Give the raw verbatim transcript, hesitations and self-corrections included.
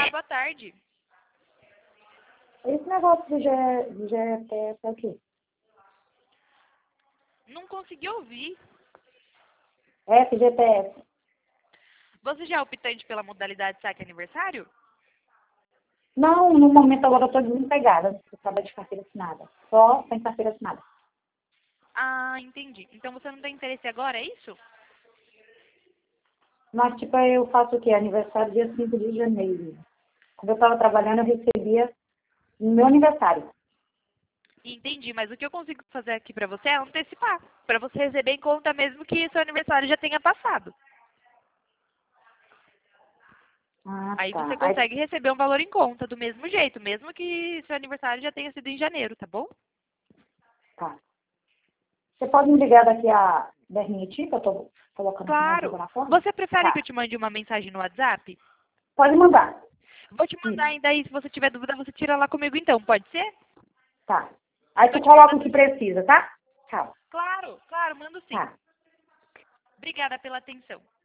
dia, boa tarde. Esse negócio do G, do G P S é o quê? Não consegui ouvir. F G P S. Você já é optante pela modalidade saque aniversário? Não, no momento agora eu estou desempregada. Eu trabalho de carteira assinada. Só sem carteira assinada. Ah, entendi. Então você não tem interesse agora, é isso? Mas, tipo, eu faço o quê? Aniversário dia cinco de janeiro. Quando eu estava trabalhando, eu recebia no meu aniversário. Entendi, mas o que eu consigo fazer aqui pra você é antecipar. Pra você receber em conta mesmo que seu aniversário já tenha passado. Ah, Aí tá. você Aí, consegue receber um valor em conta do mesmo jeito, mesmo que seu aniversário já tenha sido em janeiro, tá bom? tá. Você pode me ligar daqui a dez minutinhos, que eu estou colocando aqui minha vida Claro. na forma? Você prefere que eu Tá. te mande uma mensagem no WhatsApp? Pode mandar. Vou te mandar Isso. ainda aí, se você tiver dúvida, você tira lá comigo então, pode ser? Tá. Aí Tô tu te coloca o mandando. que precisa, tá? Tchau. Claro, claro, mando sim. Tá. Obrigada pela atenção.